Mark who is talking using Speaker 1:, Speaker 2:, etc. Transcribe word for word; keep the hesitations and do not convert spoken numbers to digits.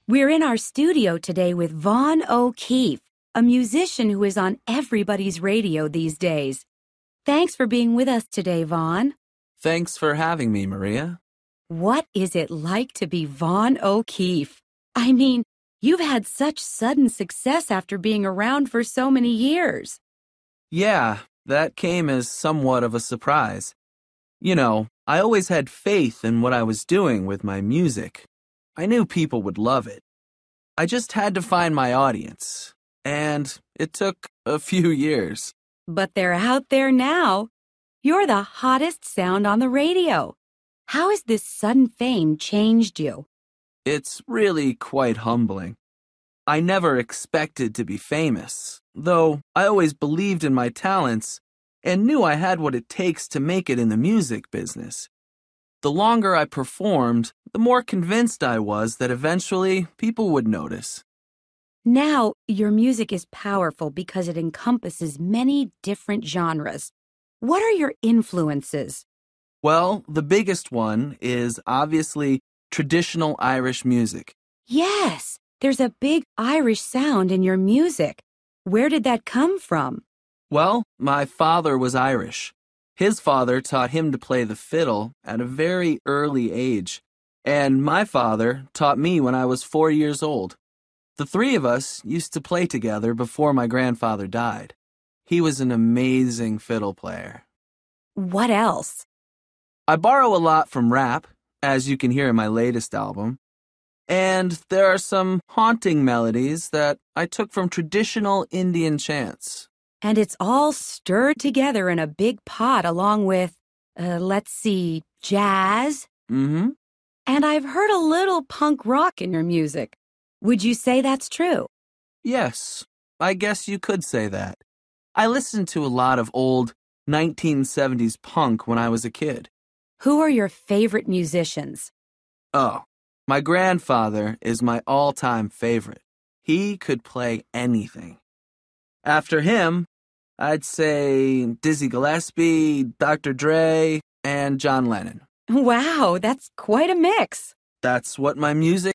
Speaker 1: We're in our studio today with Vaughn O'Keefe, a musician who is on everybody's radio these days. Thanks for being with us today, Vaughn.
Speaker 2: Thanks for having me, Maria.
Speaker 1: What is it like to be Vaughn O'Keefe? I mean, you've had such sudden success after being around for so many years.
Speaker 2: Yeah, that came as somewhat of a surprise. You know, I always had faith in what I was doing with my music. I knew people would love it. I just had to find my audience, and it took a few years.
Speaker 1: But they're out there now. You're the hottest sound on the radio. How has this sudden fame changed you?
Speaker 2: It's really quite humbling. I never expected to be famous, though I always believed in my talents and knew I had what it takes to make it in the music business. The longer I performed, the more convinced I was that eventually people would notice.
Speaker 1: Now, your music is powerful because it encompasses many different genres. What are your influences?
Speaker 2: Well, the biggest one is obviously traditional Irish music.
Speaker 1: Yes, there's a big Irish sound in your music. Where did that come from?
Speaker 2: Well, my father was Irish. His father taught him to play the fiddle at a very early age, and my father taught me when I was four years old. The three of us used to play together before my grandfather died. He was an amazing fiddle player.
Speaker 1: What else?
Speaker 2: I borrow a lot from rap, as you can hear in my latest album, and there are some haunting melodies that I took from traditional Indian chants.
Speaker 1: And it's all stirred together in a big pot along with, uh, let's see, jazz?
Speaker 2: Mm-hmm.
Speaker 1: And I've heard a little punk rock in your music. Would you say that's true?
Speaker 2: Yes, I guess you could say that. I listened to a lot of old nineteen seventies punk when I was a kid.
Speaker 1: Who are your favorite musicians?
Speaker 2: Oh, my grandfather is my all-time favorite. He could play anything. After him, I'd say Dizzy Gillespie, Doctor Dre, and John Lennon.
Speaker 1: Wow, that's quite a mix.
Speaker 2: That's what my music